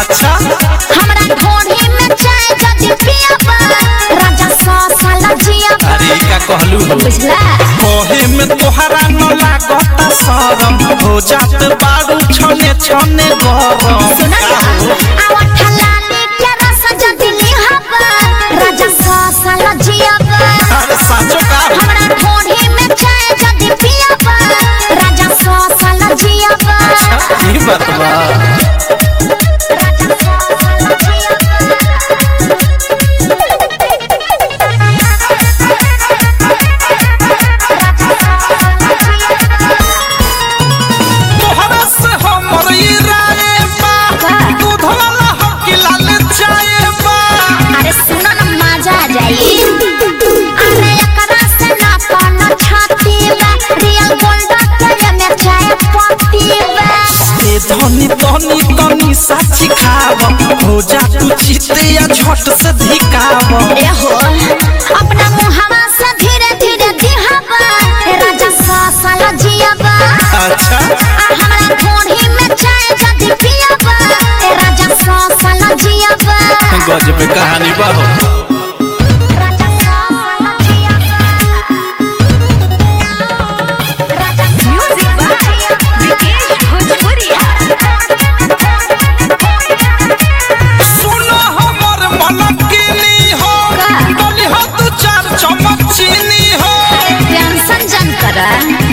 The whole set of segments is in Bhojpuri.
अच्छा हमरा ढोढ़ी में चाय जदी पियाबा राजा 100 साल जियाबा। अरे का कहलू बुझला कोहे में तोहरा न लागता शरम हो जात बारू छने छने गरम। सुना ना आवा ठलाली के रस जदी लिहाबा राजा 100 साल जियाबा। अरे साचो का हमरा ढोढ़ी में चाय जदी पियाबा राजा 100 साल जियाबा। ई बात बा तोहरा से हमर ई राय बा दूध वाला हकीला ले जाए बा। अरे सुनो ना मजा आ जाई। अरे एकरा से ना पाना छाती बा रियल गोल्ड के में चाय पत्ती बा। ए धनी धनी तनी साची खाव हो जा तू चिते या झट से धिकाव। ए हो अपना मुहावा से धीरे धीरे दिहाबा राजा 100 साल जियाबा। अच्छा हमरा ढोढ़ी में चाय जदी पियाबा राजा 100 साल जियाबा। गजब कहानी बा हो। राजा 100 साल जियाबा। राजा म्यूजिक विकेश भोजपुरिया। सुनो हमर मन किनी हो डोली हो तू 4 चम्मच चीनी हो। टेंशन जन करा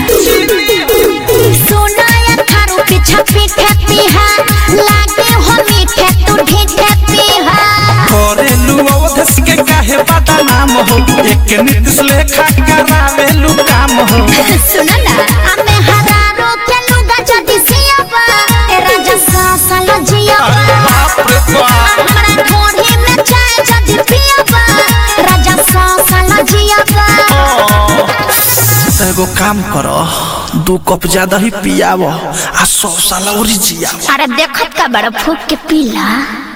सोना या थारू पीछा पीठे पीहा लागे हो मीठे तू ढीठे पीहा। करेलू अवधस के काहे बड़ा नाम हो एक नीतिश लेखा करावेलू काम हो। सुना ना हमें हजारों के लुगा जदी सियाबा राजा 100 साल जियाबा। बाप रे बाप हमरा ढोढ़ी में चाय जदी पियाबा राजा 100 साल जियाबा। एगो काम करो 2 कप ज्यादा ही पियावो आ 100 साल और जियावो। अरे देखत का बड़ा फूक के पीला।